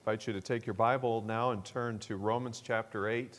invite you to take your Bible now and turn to Romans chapter 8.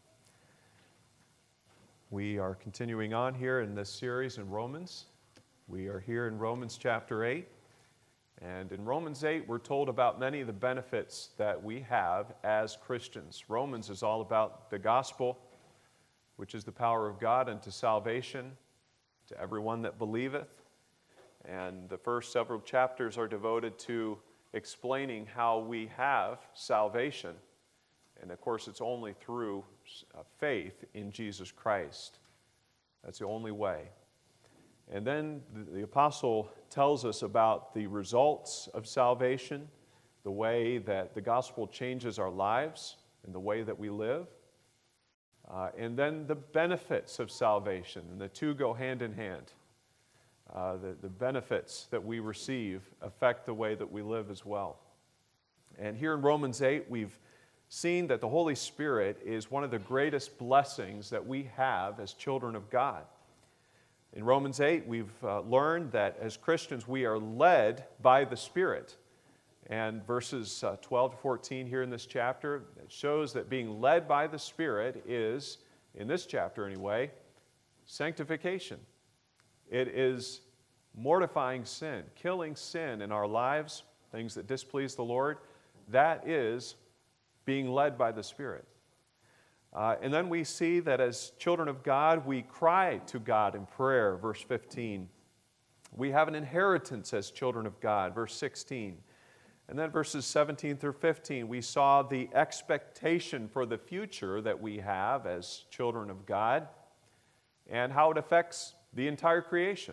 We are continuing on here in this series in Romans. We are here in Romans chapter 8. And in Romans 8, we're told about many of the benefits that we have as Christians. Romans is all about the gospel, which is the power of God unto salvation to everyone that believeth. And the first several chapters are devoted to explaining how we have salvation. And of course, it's only through faith in Jesus Christ. That's the only way. And then the apostle tells us about the results of salvation, the way that the gospel changes our lives and the way that we live. And then the benefits of salvation, and the two go hand in hand. The benefits that we receive affect the way that we live as well. And here in Romans 8, we've seen that the Holy Spirit is one of the greatest blessings that we have as children of God. In Romans 8, we've learned that as Christians, we are led by the Spirit. And verses 12 to 14 here in this chapter, it shows that being led by the Spirit is, in this chapter anyway, sanctification. It is mortifying sin, killing sin in our lives, things that displease the Lord. That is being led by the Spirit. And then we see that as children of God, we cry to God in prayer, verse 15. We have an inheritance as children of God, verse 16. And then verses 17 through 15, we saw the expectation for the future that we have as children of God and how it affects the entire creation.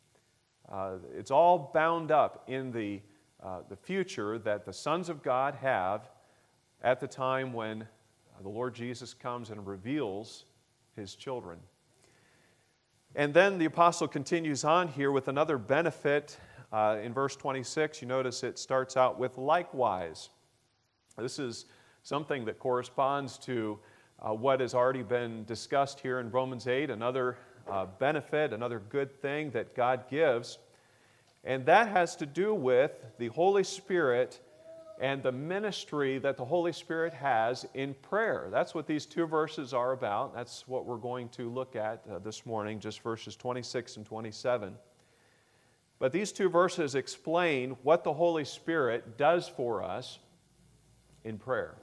It's all bound up in the future that the sons of God have at the time when the Lord Jesus comes and reveals His children. And then the apostle continues on here with another benefit. In verse 26, you notice it starts out with likewise. This is something that corresponds to what has already been discussed here in Romans 8, another benefit, another good thing that God gives. And that has to do with the Holy Spirit and the ministry that the Holy Spirit has in prayer. That's what these two verses are about. That's what we're going to look at this morning, just verses 26 and 27. But these two verses explain what the Holy Spirit does for us in prayer.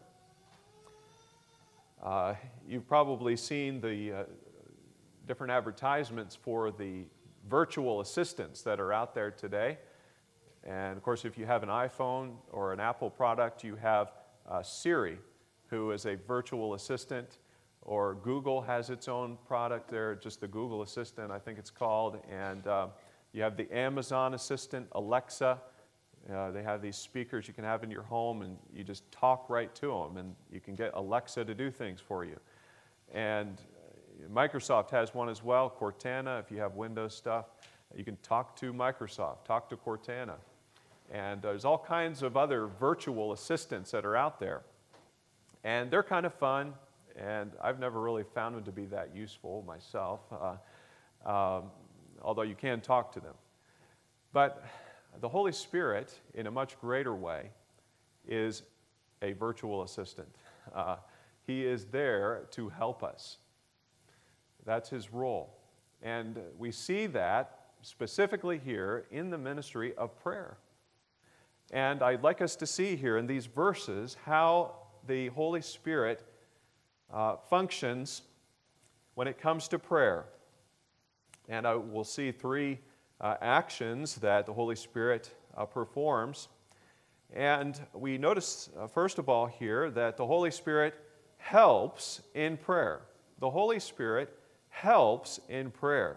You've probably seen the different advertisements for the virtual assistants that are out there today. And of course, if you have an iPhone or an Apple product, you have Siri, who is a virtual assistant, or Google has its own product there, just the Google Assistant, I think it's called. And you have the Amazon Assistant, Alexa. They have these speakers you can have in your home, and you just talk right to them, and you can get Alexa to do things for you. And Microsoft has one as well, Cortana. If you have Windows stuff, you can talk to Microsoft, talk to Cortana. And there's all kinds of other virtual assistants that are out there. And they're kind of fun, and I've never really found them to be that useful myself, although you can talk to them. But the Holy Spirit, in a much greater way, is a virtual assistant. He is there to help us. That's His role. And we see that specifically here in the ministry of prayer. And I'd like us to see here in these verses how the Holy Spirit functions when it comes to prayer. And we'll see three actions that the Holy Spirit performs. And we notice, first of all here, that the Holy Spirit helps in prayer. The Holy Spirit helps in prayer.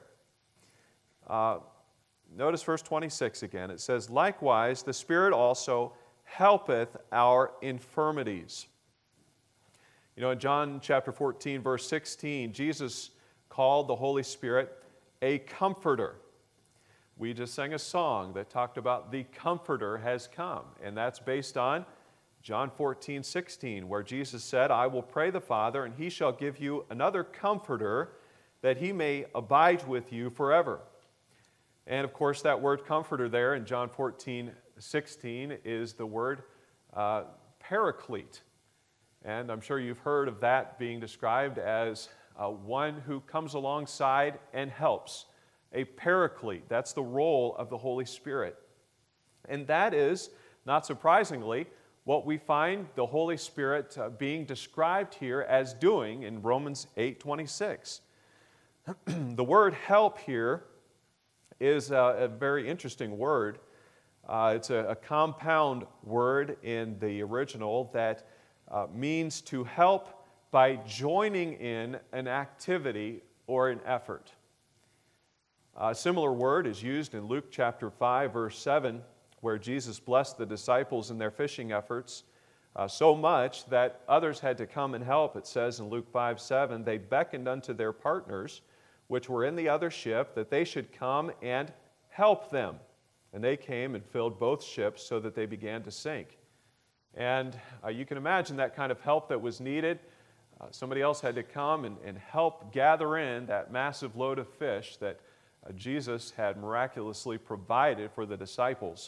Notice verse 26 again. It says, likewise, the Spirit also helpeth our infirmities. You know, in John chapter 14, verse 16, Jesus called the Holy Spirit a comforter. We just sang a song that talked about the Comforter has come, and that's based on John 14, 16, where Jesus said, I will pray the Father, and He shall give you another Comforter, that He may abide with you forever. And of course, that word comforter there in John 14, 16 is the word paraclete. And I'm sure you've heard of that being described as one who comes alongside and helps. A paraclete, that's the role of the Holy Spirit. And that is, not surprisingly, what we find the Holy Spirit being described here as doing in Romans 8:26. The word help here is a very interesting word. It's a compound word in the original that means to help by joining in an activity or an effort. A similar word is used in Luke chapter 5, verse 7, where Jesus blessed the disciples in their fishing efforts so much that others had to come and help. It says in Luke 5:7, they beckoned unto their partners, which were in the other ship, that they should come and help them. And they came and filled both ships so that they began to sink. And you can imagine that kind of help that was needed. Somebody else had to come and help gather in that massive load of fish that Jesus had miraculously provided for the disciples.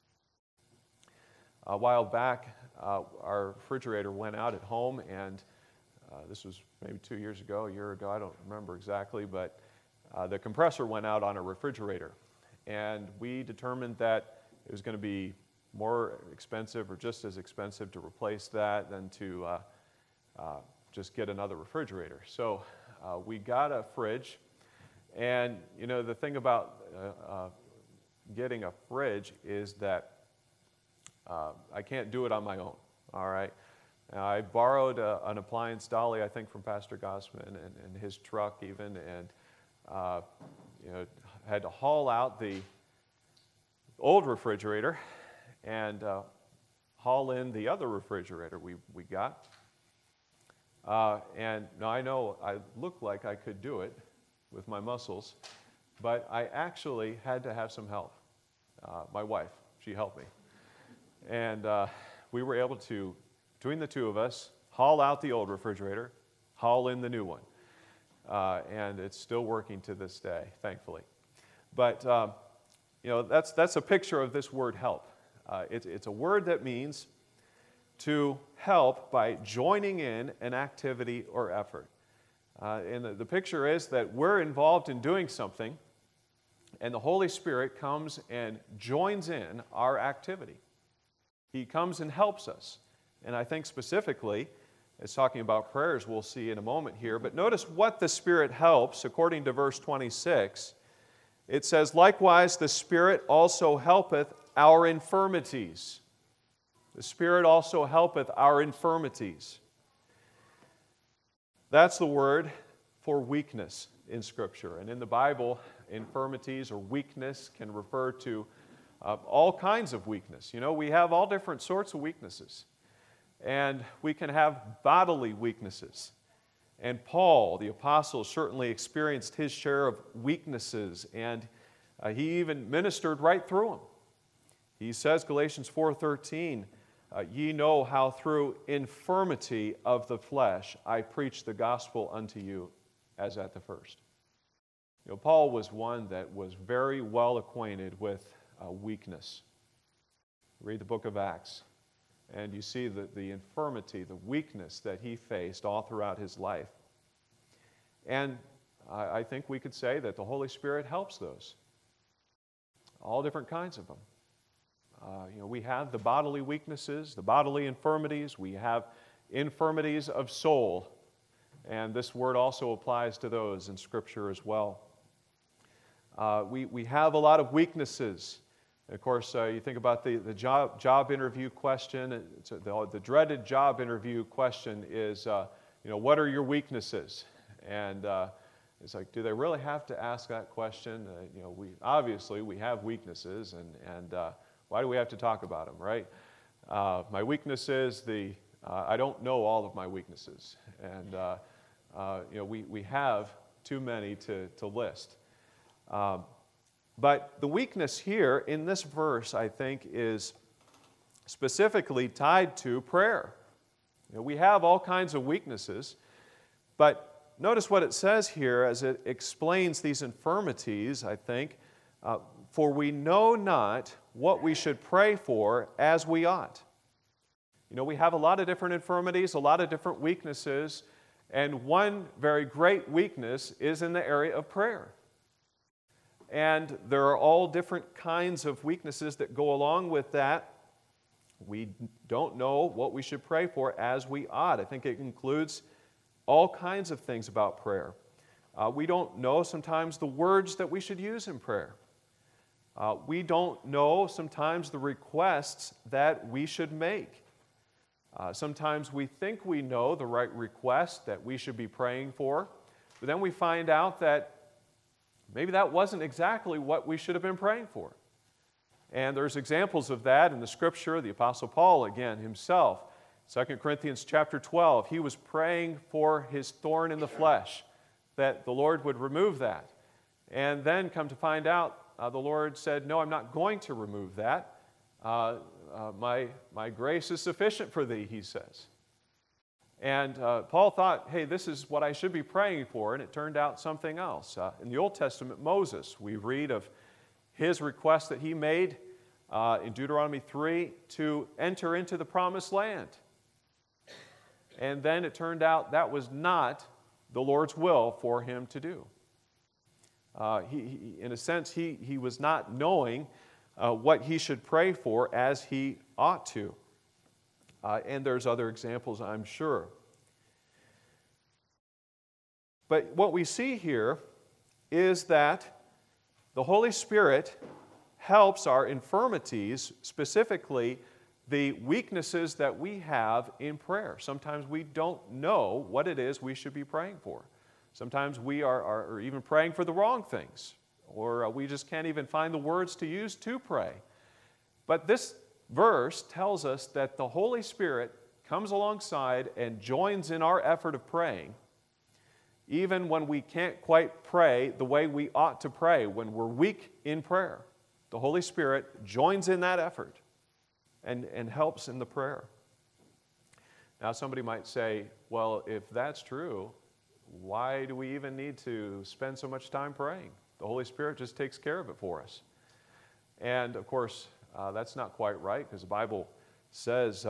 A while back, our refrigerator went out at home, and this was maybe 2 years ago, a year ago, I don't remember exactly, but the compressor went out on a refrigerator. And we determined that it was going to be more expensive or just as expensive to replace that than to just get another refrigerator. So we got a fridge, and you know, the thing about getting a fridge is that I can't do it on my own, all right? I borrowed an appliance dolly, I think, from Pastor Gossman and his truck even, and you know, had to haul out the old refrigerator and haul in the other refrigerator we got. And now I know I look like I could do it with my muscles, but I actually had to have some help. My wife, she helped me. And we were able to, between the two of us, haul out the old refrigerator, haul in the new one. And it's still working to this day, thankfully. But, you know, that's a picture of this word help. It's a word that means to help by joining in an activity or effort. And the picture is that we're involved in doing something, and the Holy Spirit comes and joins in our activity. He comes and helps us. And I think specifically, it's talking about prayers we'll see in a moment here, but notice what the Spirit helps according to verse 26. It says, likewise the Spirit also helpeth our infirmities. The Spirit also helpeth our infirmities. That's the word for weakness in Scripture. And in the Bible, infirmities or weakness can refer to all kinds of weakness. You know, we have all different sorts of weaknesses. And we can have bodily weaknesses. And Paul, the apostle, certainly experienced his share of weaknesses, and he even ministered right through them. He says, Galatians 4:13, ye know how through infirmity of the flesh I preach the gospel unto you as at the first. You know, Paul was one that was very well acquainted with weakness. Read the book of Acts, and you see the infirmity, the weakness that he faced all throughout his life. And I think we could say that the Holy Spirit helps those. All different kinds of them. You know, we have the bodily weaknesses, the bodily infirmities. We have infirmities of soul. And this word also applies to those in Scripture as well. We have a lot of weaknesses. Of course, you think about the job interview question. The dreaded job interview question is, you know, what are your weaknesses? And it's like, do they really have to ask that question? You know, obviously we have weaknesses, and why do we have to talk about them, right? My weakness is I don't know all of my weaknesses, and you know, we have too many to list. But the weakness here in this verse, I think, is specifically tied to prayer. You know, we have all kinds of weaknesses, but notice what it says here as it explains these infirmities, I think. For we know not what we should pray for as we ought. You know, we have a lot of different infirmities, a lot of different weaknesses, and one very great weakness is in the area of prayer. And there are all different kinds of weaknesses that go along with that. We don't know what we should pray for as we ought. I think it includes all kinds of things about prayer. We don't know sometimes the words that we should use in prayer. We don't know sometimes the requests that we should make. Sometimes we think we know the right request that we should be praying for, but then we find out that maybe that wasn't exactly what we should have been praying for. And there's examples of that in the Scripture. The Apostle Paul, again, himself, 2 Corinthians chapter 12, he was praying for his thorn in the flesh, that the Lord would remove that. And then come to find out, the Lord said, no, I'm not going to remove that. My grace is sufficient for thee, he says. And Paul thought, hey, this is what I should be praying for, and it turned out something else. In the Old Testament, Moses, we read of his request that he made in Deuteronomy 3 to enter into the promised land. And then it turned out that was not the Lord's will for him to do. In a sense, he was not knowing what he should pray for as he ought to. And there's other examples, I'm sure. But what we see here is that the Holy Spirit helps our infirmities, specifically the weaknesses that we have in prayer. Sometimes we don't know what it is we should be praying for. Sometimes we are even praying for the wrong things, or we just can't even find the words to use to pray. But this verse tells us that the Holy Spirit comes alongside and joins in our effort of praying, even when we can't quite pray the way we ought to pray, when we're weak in prayer. The Holy Spirit joins in that effort and helps in the prayer. Now, somebody might say, well, if that's true, why do we even need to spend so much time praying? The Holy Spirit just takes care of it for us. And, of course, that's not quite right, because the Bible says,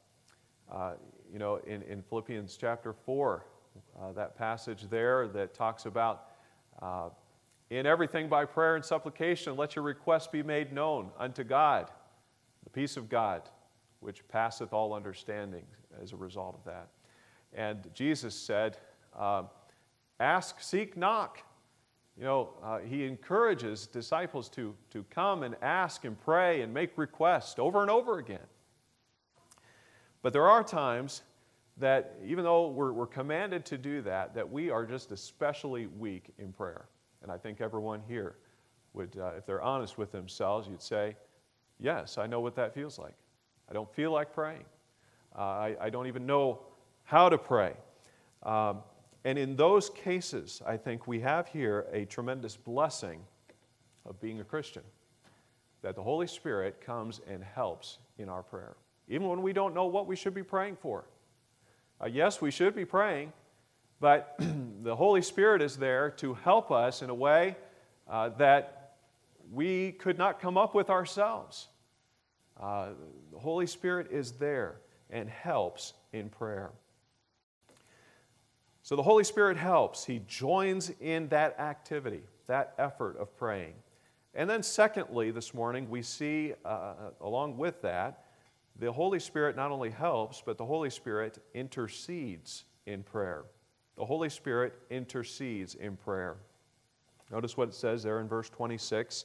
in Philippians chapter 4, that passage there that talks about in everything by prayer and supplication, let your requests be made known unto God, the peace of God, which passeth all understanding as a result of that. And Jesus said, ask, seek, knock. He encourages disciples to come and ask and pray and make requests over and over again. But there are times that even though we're commanded to do that, that we are just especially weak in prayer. And I think everyone here would, if they're honest with themselves, you'd say, yes, I know what that feels like. I don't feel like praying. I don't even know how to pray. And in those cases, I think we have here a tremendous blessing of being a Christian, that the Holy Spirit comes and helps in our prayer, even when we don't know what we should be praying for. Yes, we should be praying, but the Holy Spirit is there to help us in a way that we could not come up with ourselves. The Holy Spirit is there and helps in prayer. So the Holy Spirit helps. He joins in that activity, that effort of praying. And then secondly, this morning, we see, along with that, the Holy Spirit not only helps, but the Holy Spirit intercedes in prayer. The Holy Spirit intercedes in prayer. Notice what it says there in verse 26.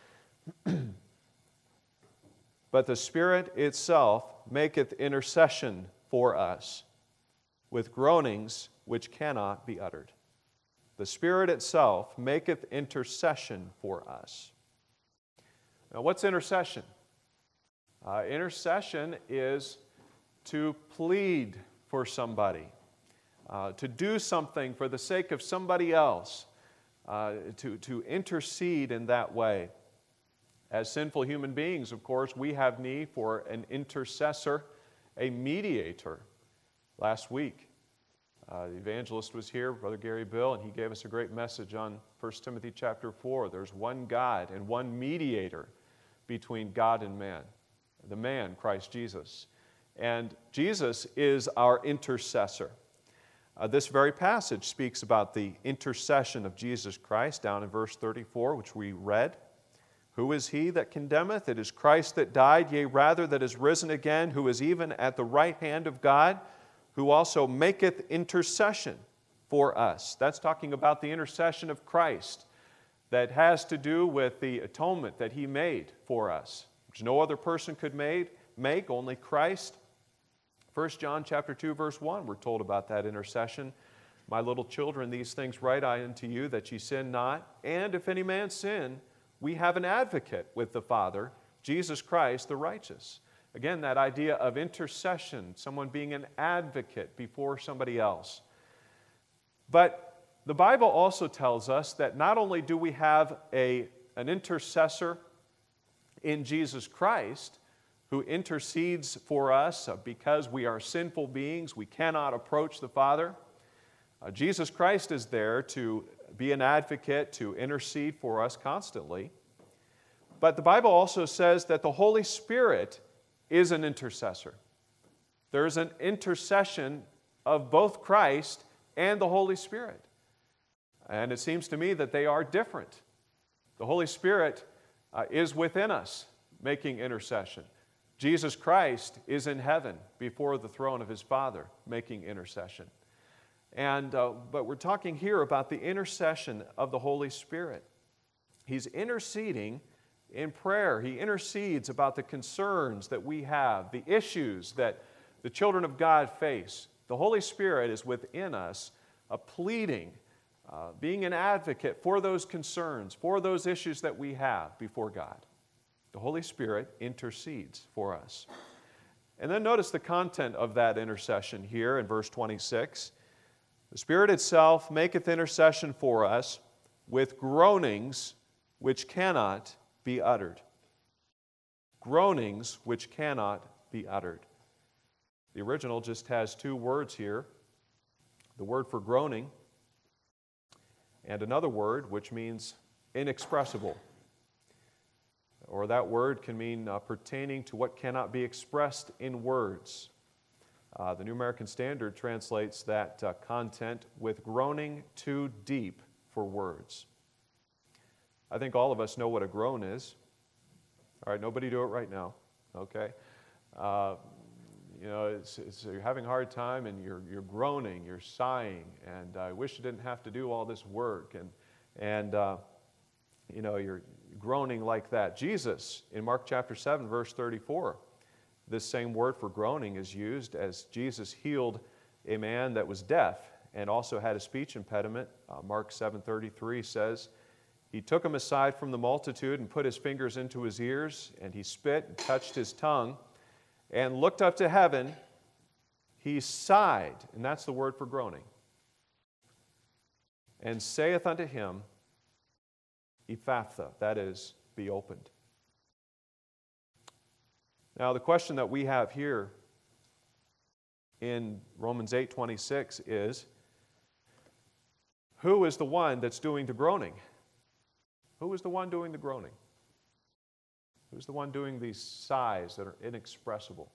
But the Spirit itself maketh intercession for us with groanings which cannot be uttered. The Spirit itself maketh intercession for us. Now, what's intercession? Intercession is to plead for somebody, to do something for the sake of somebody else, to intercede in that way. As sinful human beings, of course, we have need for an intercessor, a mediator. Last week, the evangelist was here, Brother Gary Bill, and he gave us a great message on 1 Timothy chapter 4. There's one God and one mediator between God and man, the man, Christ Jesus. And Jesus is our intercessor. This very passage speaks about the intercession of Jesus Christ down in verse 34, which we read. Who is he that condemneth? It is Christ that died, yea, rather that is risen again, who is even at the right hand of God, who also maketh intercession for us. That's talking about the intercession of Christ that has to do with the atonement that he made for us, which no other person could make, only Christ. 1 John chapter 2, verse 1, we're told about that intercession. My little children, these things write I unto you, that ye sin not. And if any man sin, we have an advocate with the Father, Jesus Christ the righteous. Again, that idea of intercession, someone being an advocate before somebody else. But the Bible also tells us that not only do we have an intercessor in Jesus Christ, who intercedes for us because we are sinful beings, we cannot approach the Father. Jesus Christ is there to be an advocate, to intercede for us constantly. But the Bible also says that the Holy Spirit is an intercessor. There is an intercession of both Christ and the Holy Spirit. And it seems to me that they are different. The Holy Spirit is within us, making intercession. Jesus Christ is in heaven before the throne of his Father, making intercession. But we're talking here about the intercession of the Holy Spirit. He's interceding in prayer. He intercedes about the concerns that we have, the issues that the children of God face. The Holy Spirit is within us, pleading, being an advocate for those concerns, for those issues that we have before God. The Holy Spirit intercedes for us. And then notice the content of that intercession here in verse 26. The Spirit itself maketh intercession for us with groanings which cannot be uttered. Groanings which cannot be uttered. The original just has two words here. The word for groaning and another word which means inexpressible. Or that word can mean pertaining to what cannot be expressed in words. The New American Standard translates that content with groaning too deep for words. I think all of us know what a groan is. All right, nobody do it right now, okay? You're having a hard time and you're groaning, you're sighing, and I wish you didn't have to do all this work, and you're groaning like that. Jesus, in Mark chapter 7, verse 34, this same word for groaning is used as Jesus healed a man that was deaf and also had a speech impediment. Mark 7:33 says, he took him aside from the multitude and put his fingers into his ears, and he spit and touched his tongue and looked up to heaven. He sighed, and that's the word for groaning, and saith unto him, Ephphatha, that is, be opened. Now, the question that we have here in Romans 8:26 is, who is the one that's doing the groaning? Who is the one doing the groaning? Who's the one doing these sighs that are inexpressible?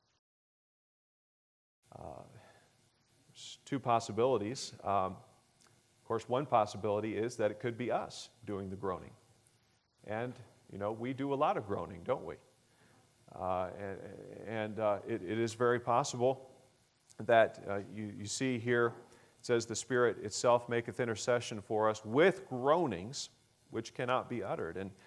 There's two possibilities. Of course, one possibility is that it could be us doing the groaning. And, we do a lot of groaning, don't we? It is very possible that you see here, it says, the Spirit itself maketh intercession for us with groanings which cannot be uttered. And,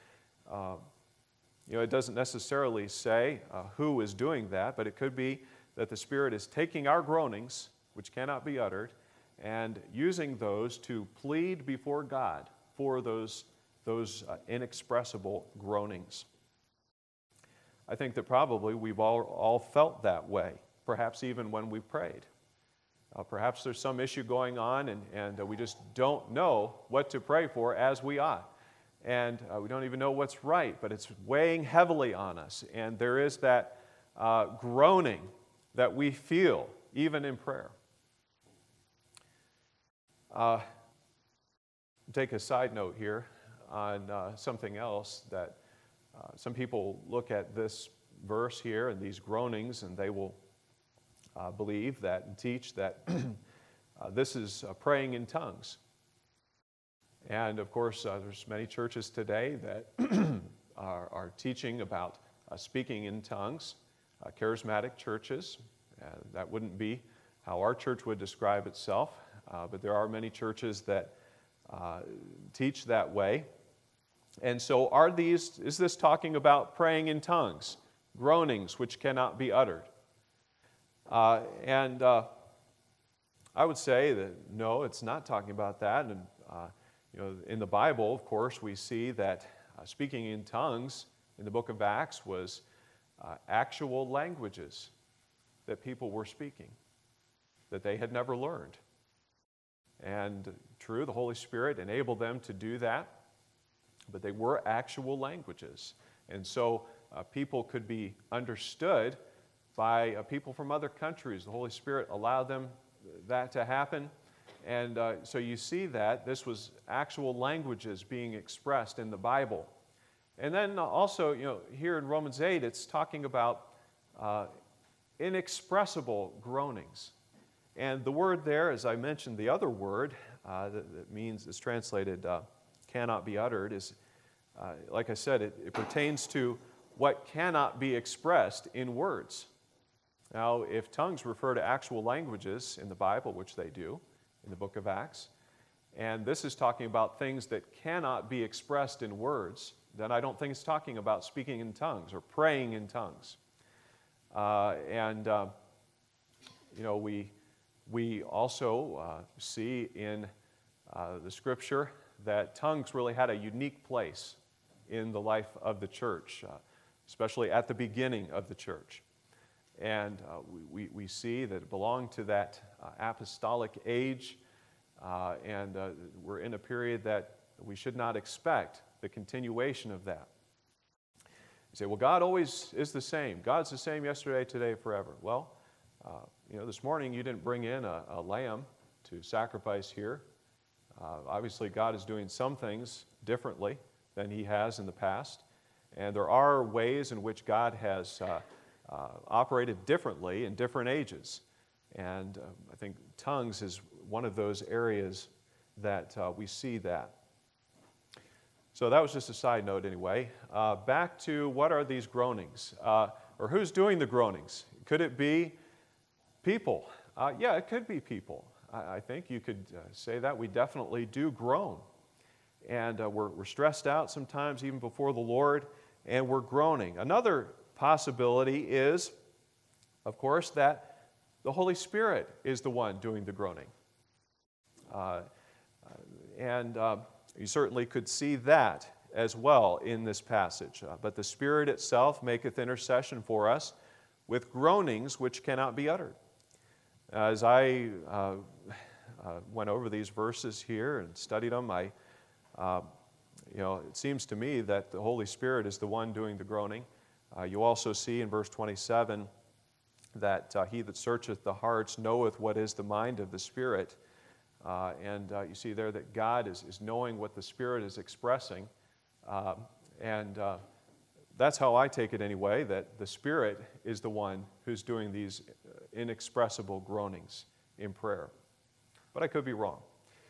it doesn't necessarily say who is doing that, but it could be that the Spirit is taking our groanings, which cannot be uttered, and using those to plead before God for those inexpressible groanings. I think that probably we've all felt that way, perhaps even when we prayed. Perhaps there's some issue going on and we just don't know what to pray for as we ought. And we don't even know what's right, but it's weighing heavily on us. And there is that groaning that we feel even in prayer. Take a side note here on something else that some people look at this verse here and these groanings, and they will believe that and teach that this is praying in tongues. And of course, there's many churches today that are teaching about speaking in tongues, charismatic churches. That wouldn't be how our church would describe itself, but there are many churches that teach that way. And so is this talking about praying in tongues, groanings which cannot be uttered? And I would say that no, it's not talking about that. And in the Bible, of course, we see that speaking in tongues in the book of Acts was actual languages that people were speaking that they had never learned. And true, the Holy Spirit enabled them to do that, but they were actual languages. And so people could be understood by people from other countries. The Holy Spirit allowed them that to happen. And so you see that this was actual languages being expressed in the Bible. And then also, here in Romans 8, it's talking about inexpressible groanings. And the word there, as I mentioned, the other word that means, is translated cannot be uttered, is, like I said, it pertains to what cannot be expressed in words. Now, if tongues refer to actual languages in the Bible, which they do in the book of Acts, and this is talking about things that cannot be expressed in words, then I don't think it's talking about speaking in tongues or praying in tongues. We also see in the Scripture that tongues really had a unique place in the life of the church, especially at the beginning of the church. And we see that it belonged to that apostolic age, and we're in a period that we should not expect the continuation of that. You say, well, God always is the same. God's the same yesterday, today, forever. Well, this morning you didn't bring in a lamb to sacrifice here. Obviously, God is doing some things differently than He has in the past. And there are ways in which God has operated differently in different ages. And I think tongues is one of those areas that we see that. So that was just a side note anyway. Back to what are these groanings? Or who's doing the groanings? Could it be people? Yeah, it could be people. I think you could say that. We definitely do groan. And we're stressed out sometimes even before the Lord, and we're groaning. Another possibility is, of course, that the Holy Spirit is the one doing the groaning. You certainly could see that as well in this passage. But the Spirit itself maketh intercession for us with groanings which cannot be uttered. As I went over these verses here and studied them, it seems to me that the Holy Spirit is the one doing the groaning. You also see in verse 27 that he that searcheth the hearts knoweth what is the mind of the Spirit. You see there that God is knowing what the Spirit is expressing. That's how I take it anyway, that the Spirit is the one who's doing these inexpressible groanings in prayer. But I could be wrong.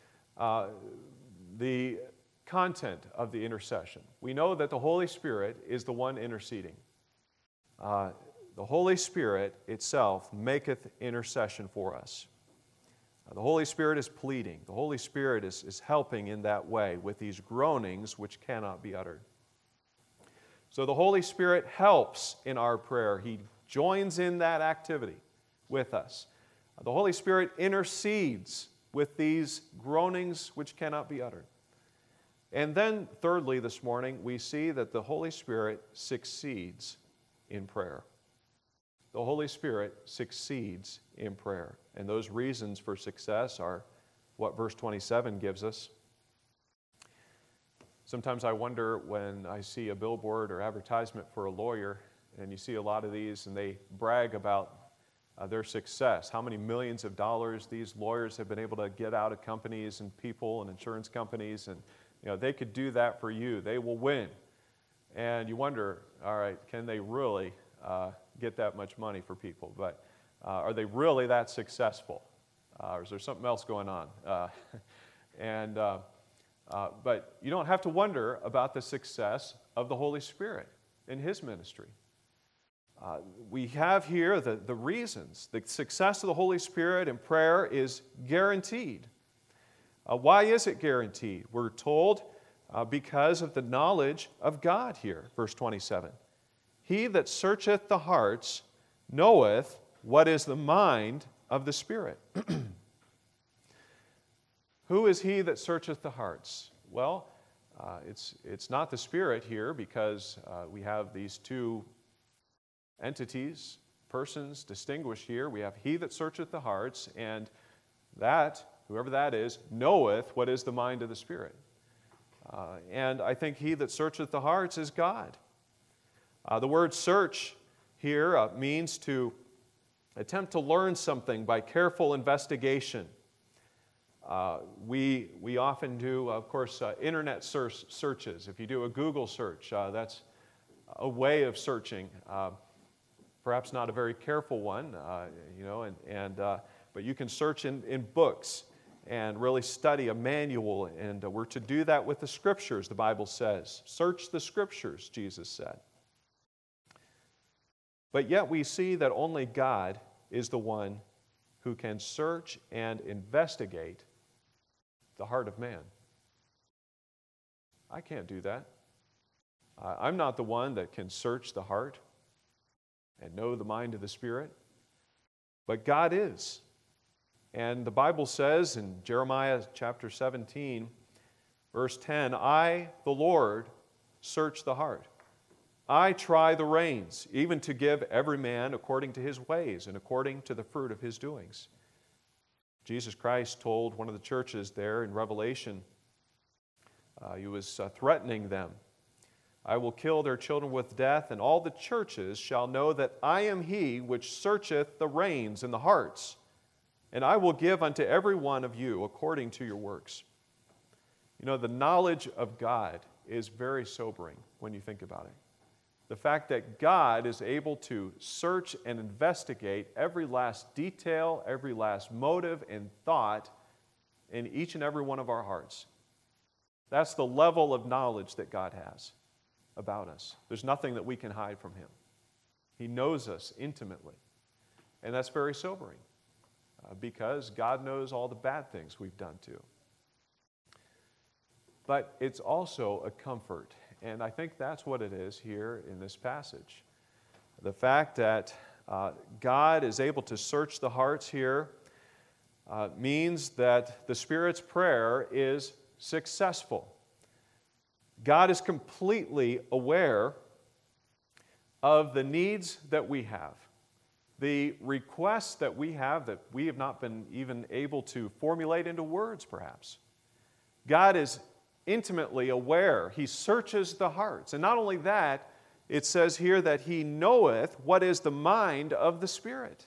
The content of the intercession. We know that the Holy Spirit is the one interceding. The Holy Spirit itself maketh intercession for us. The Holy Spirit is pleading. The Holy Spirit is helping in that way with these groanings which cannot be uttered. So the Holy Spirit helps in our prayer. He joins in that activity with us. The Holy Spirit intercedes with these groanings which cannot be uttered. And then, thirdly, this morning, we see that the Holy Spirit succeeds in prayer. The Holy Spirit succeeds in prayer. And those reasons for success are what verse 27 gives us. Sometimes I wonder when I see a billboard or advertisement for a lawyer, and you see a lot of these, and they brag about their success, how many millions of dollars these lawyers have been able to get out of companies and people and insurance companies, and they could do that for you. They will win. And you wonder, all right, can they really get that much money for people? But Are they really that successful? Or is there something else going on? But you don't have to wonder about the success of the Holy Spirit in His ministry. We have here the reasons. The success of the Holy Spirit in prayer is guaranteed. Why is it guaranteed? We're told because of the knowledge of God here, verse 27. He that searcheth the hearts knoweth what is the mind of the Spirit. Who is he that searcheth the hearts? Well, it's not the Spirit here because we have these two entities, persons distinguished here. We have he that searcheth the hearts, and that, whoever that is, knoweth what is the mind of the Spirit. And I think he that searcheth the hearts is God. The word search here means to attempt to learn something by careful investigation. We often do, of course, internet searches. If you do a Google search, that's a way of searching. Perhaps not a very careful one, but you can search in books and really study a manual, and we're to do that with the Scriptures, the Bible says. Search the Scriptures, Jesus said. But yet we see that only God is the one who can search and investigate the heart of man. I can't do that. I'm not the one that can search the heart and know the mind of the Spirit, but God is. And the Bible says in Jeremiah chapter 17, verse 10, I, the Lord, search the heart. I try the reins, even to give every man according to his ways and according to the fruit of his doings. Jesus Christ told one of the churches there in Revelation, he was threatening them, I will kill their children with death, and all the churches shall know that I am he which searcheth the reins and the hearts, and I will give unto every one of you according to your works. You know, the knowledge of God is very sobering when you think about it. The fact that God is able to search and investigate every last detail, every last motive and thought in each and every one of our hearts. That's the level of knowledge that God has about us. There's nothing that we can hide from Him. He knows us intimately. And that's very sobering because God knows all the bad things we've done too. But it's also a comfort. And I think that's what it is here in this passage. The fact that God is able to search the hearts here means that the Spirit's prayer is successful. God is completely aware of the needs that we have, the requests that we have not been even able to formulate into words, perhaps. God is intimately aware. He searches the hearts. And not only that, it says here that He knoweth what is the mind of the Spirit.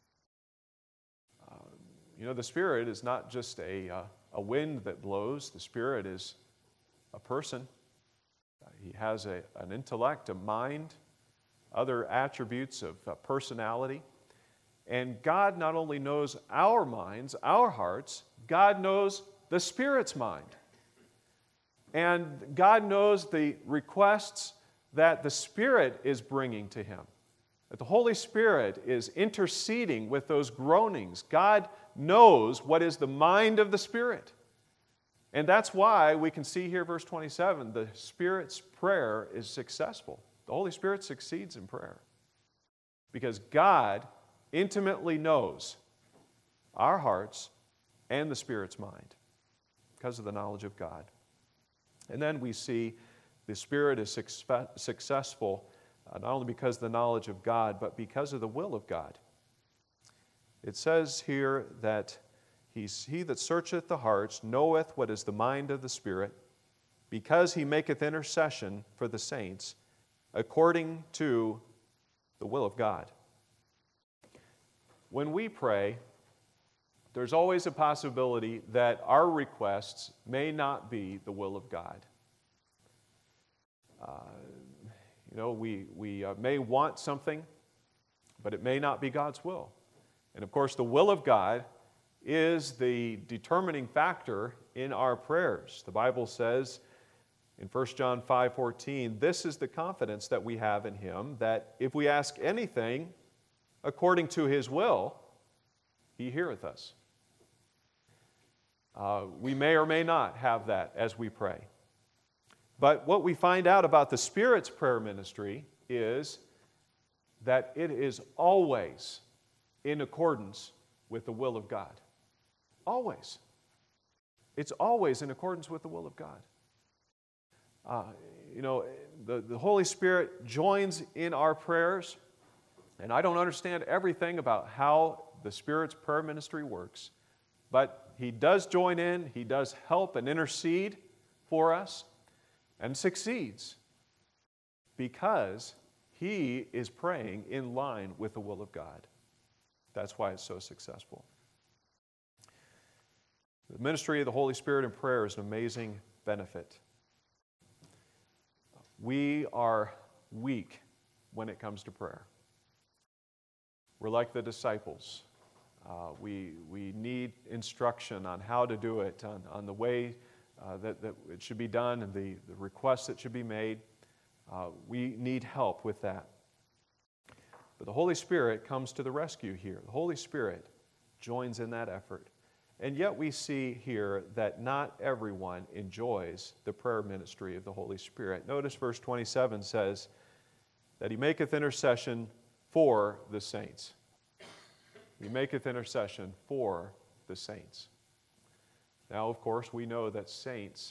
The Spirit is not just a wind that blows. The Spirit is a person. He has an intellect, a mind, other attributes of personality. And God not only knows our minds, our hearts, God knows the Spirit's mind. And God knows the requests that the Spirit is bringing to Him. That the Holy Spirit is interceding with those groanings. God knows what is the mind of the Spirit. And that's why we can see here, verse 27, the Spirit's prayer is successful. The Holy Spirit succeeds in prayer. Because God intimately knows our hearts and the Spirit's mind because of the knowledge of God. And then we see the Spirit is successful not only because of the knowledge of God, but because of the will of God. It says here that he that searcheth the hearts knoweth what is the mind of the Spirit, because He maketh intercession for the saints according to the will of God. When we pray, there's always a possibility that our requests may not be the will of God. We may want something, but it may not be God's will. And of course, the will of God is the determining factor in our prayers. The Bible says in 1 John 5:14, this is the confidence that we have in Him, that if we ask anything according to His will, He heareth us. We may or may not have that as we pray. But what we find out about the Spirit's prayer ministry is that it is always in accordance with the will of God. Always. It's always in accordance with the will of God. The Holy Spirit joins in our prayers, and I don't understand everything about how the Spirit's prayer ministry works, but He does join in, He does help and intercede for us, and succeeds because He is praying in line with the will of God. That's why it's so successful. The ministry of the Holy Spirit in prayer is an amazing benefit. We are weak when it comes to prayer. We're like the disciples. We need instruction on how to do it, on the way that it should be done, and the requests that should be made. We need help with that. But the Holy Spirit comes to the rescue here. The Holy Spirit joins in that effort. And yet we see here that not everyone enjoys the prayer ministry of the Holy Spirit. Notice verse 27 says that He maketh intercession for the saints. He maketh intercession for the saints. Now, of course, we know that saints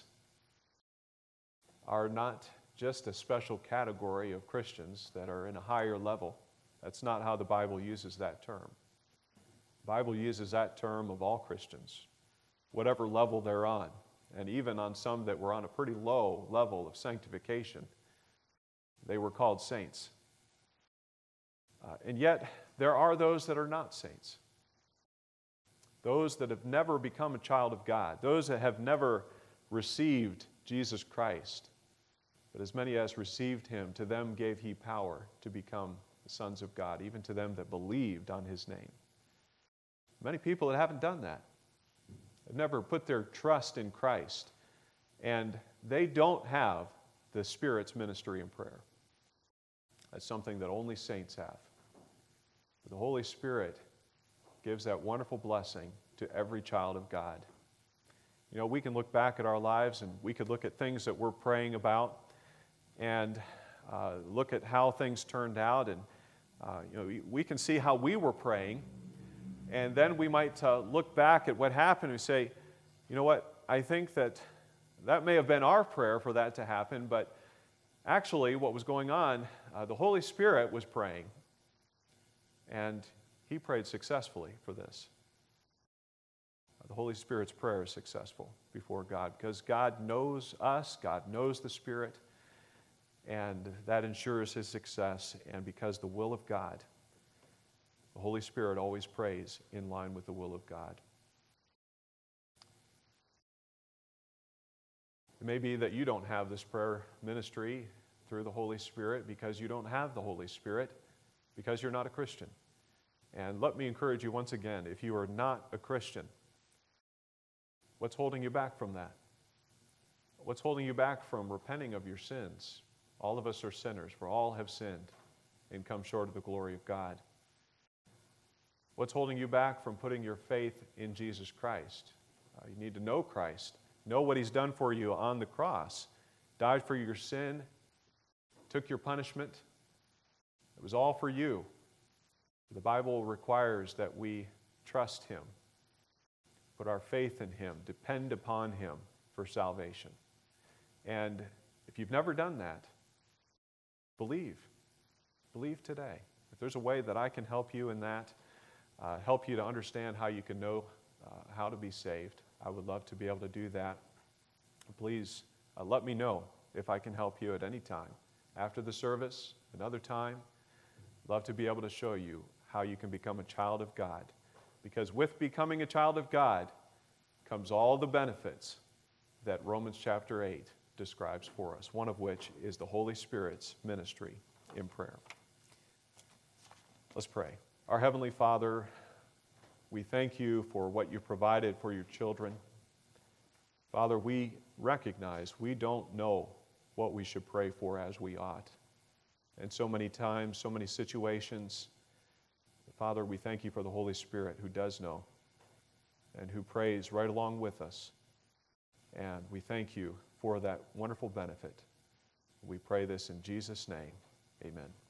are not just a special category of Christians that are in a higher level. That's not how the Bible uses that term. The Bible uses that term of all Christians, whatever level they're on, and even on some that were on a pretty low level of sanctification, they were called saints. And yet, there are those that are not saints. Those that have never become a child of God. Those that have never received Jesus Christ. But as many as received Him, to them gave He power to become the sons of God, even to them that believed on His name. Many people that haven't done that have never put their trust in Christ, and they don't have the Spirit's ministry in prayer. That's something that only saints have. But the Holy Spirit gives that wonderful blessing to every child of God. You know, we can look back at our lives and we could look at things that we're praying about and look at how things turned out, and we can see how we were praying, and then we might look back at what happened and say, you know what, I think that may have been our prayer for that to happen, but actually what was going on, the Holy Spirit was praying, and He prayed successfully for this. The Holy Spirit's prayer is successful before God because God knows us, God knows the Spirit, and that ensures His success. And because the will of God, the Holy Spirit always prays in line with the will of God. It may be that you don't have this prayer ministry through the Holy Spirit because you don't have the Holy Spirit, because you're not a Christian. And let me encourage you once again, if you are not a Christian, what's holding you back from that? What's holding you back from repenting of your sins? All of us are sinners, for all have sinned and come short of the glory of God. What's holding you back from putting your faith in Jesus Christ? You need to know Christ, know what He's done for you on the cross, died for your sin, took your punishment. It was all for you. The Bible requires that we trust Him, put our faith in Him, depend upon Him for salvation. And if you've never done that, believe. Believe today. If there's a way that I can help you in that, help you to understand how you can know how to be saved, I would love to be able to do that. Please let me know if I can help you at any time. After the service, another time, love to be able to show you how you can become a child of God. Because with becoming a child of God comes all the benefits that Romans chapter 8 describes for us, one of which is the Holy Spirit's ministry in prayer. Let's pray. Our Heavenly Father, we thank you for what you provided for your children. Father, we recognize we don't know what we should pray for as we ought. And so many times, so many situations, Father, we thank you for the Holy Spirit who does know and who prays right along with us. And we thank you for that wonderful benefit. We pray this in Jesus' name. Amen.